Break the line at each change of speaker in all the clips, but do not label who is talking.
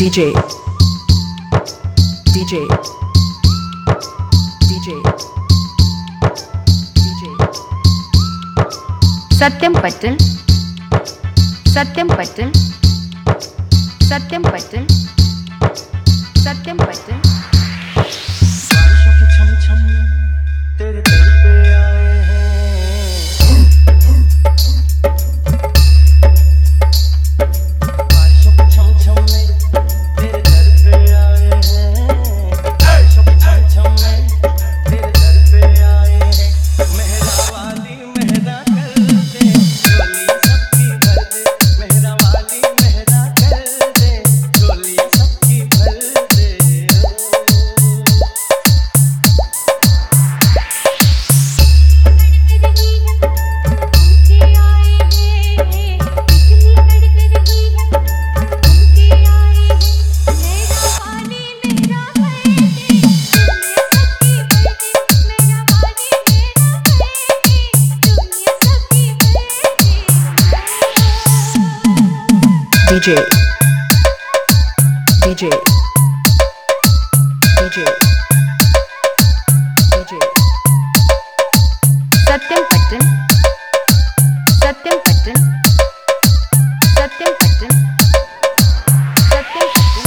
DJ DJ DJ DJ
सत्यम पटल सत्यम पटल सत्यम पटल सत्यम पटल
बारिशों की छम छम तेरे दर पे आए हैं। बारिशों की छम छम में तेरे दर पे आए हैं। बारिशों की छम छम में तेरे दर पे आए हैं। मेहरा वाली मेहरा कर दे झोली सबकी भर दे। मेहरा वाली मेहरा कर दे झोली सबकी भर दे।
DJ DJ DJ DJ
सत्यम पटल सत्यम पटल सत्यम पटल सत्यम पटल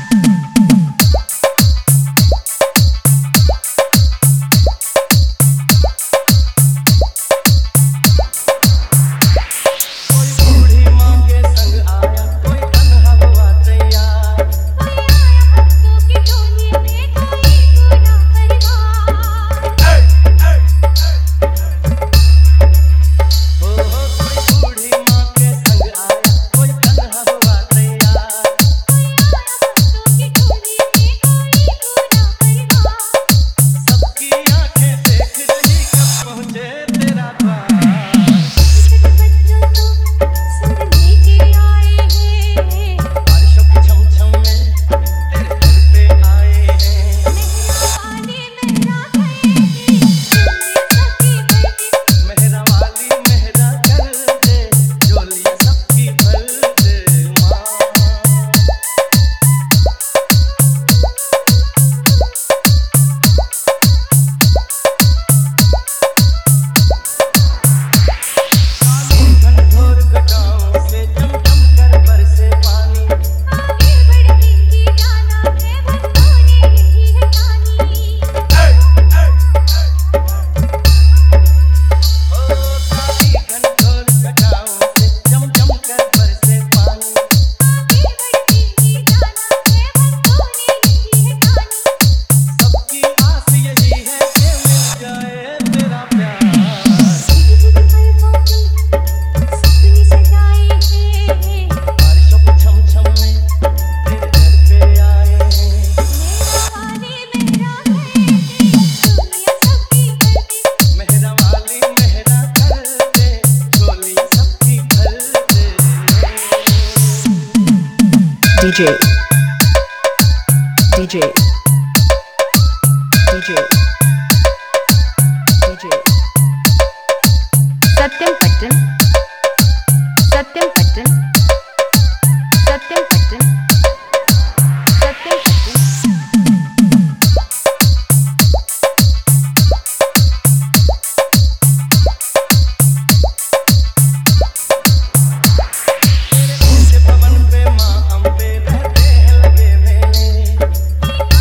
कोई बूढ़ी माँ के संग आया कोई तन्हा हुआ तैयार। कोई बूढ़ी माँ के संग आया कोई तन्हा हुआ तैयार। सबकी आंखें देख रही कब पहुँचे तेरा द्वार। बारिशों की छम छम में तेरे दर पे आए हैं। मेहरा वाली मेहरा कर दे झोली सबकी भर दे माँ। घनघोर घटाओं से चमचम कर बरसे पानी। घनघोर घटाओं से चमचम कर बरसे पानी। सबकी आस यही है कि मिल जाए तेरा प्यार। बारिशों की छम छम में तेरे दर पे आए हैं। मेहरा वाली मेहरा कर दे झोली सबकी भर दे।
DJ DJ DJ DJ
सत्यम पटल सत्यम पटल सत्यम पटल सत्यम पटल
तेरे ऊंचे भवन पे माँ अम्बे रहते हैं लगे मेले।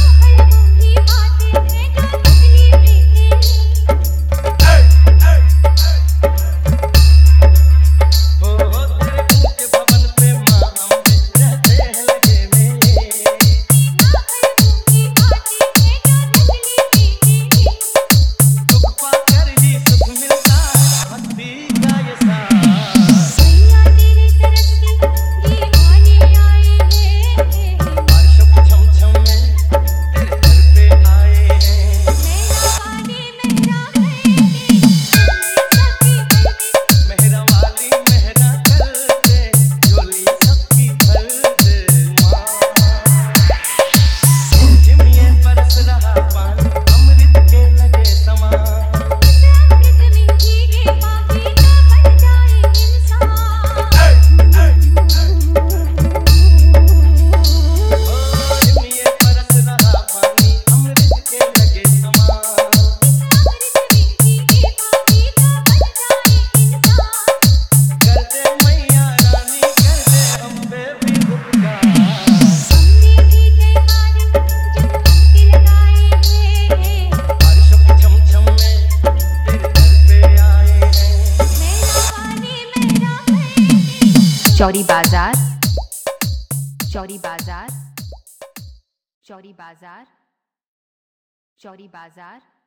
चौरी बाजार, चौरी बाजार, चौरी बाजार, चौरी बाजार।